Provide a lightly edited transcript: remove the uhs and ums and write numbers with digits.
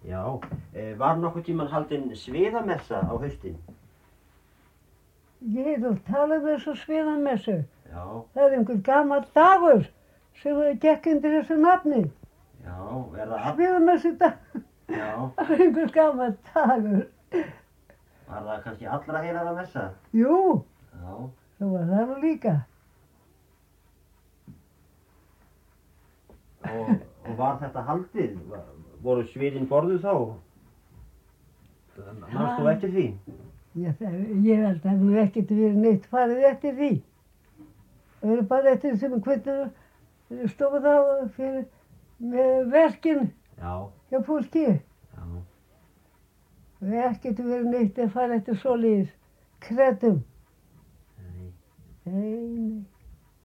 Já, var nokkuð tímann haldin sviðamessa á haustin? Ég hef talað með þessu sviðamessu. Já, Það er einhver gamall dagur sem gekk undir þessu nafni. já, það Sviðamessu dagur. Já, Það er einhver gamall dagur. var það kannski allra heilagða messa? Jú, Já, það var það nú líka. og var þetta haldið? Voru sviðin borðuð þá? Manst þú eftir því? Ég held að það hefur ekkert verið neitt farið eftir því. Það verið bara eftir sem hvernig stóð þá fyrir með verkin Já, hjá fólki. já, Það hefur ekkert verið neitt að fara eftir svoleiðis kreddum. nei. Nei, nei.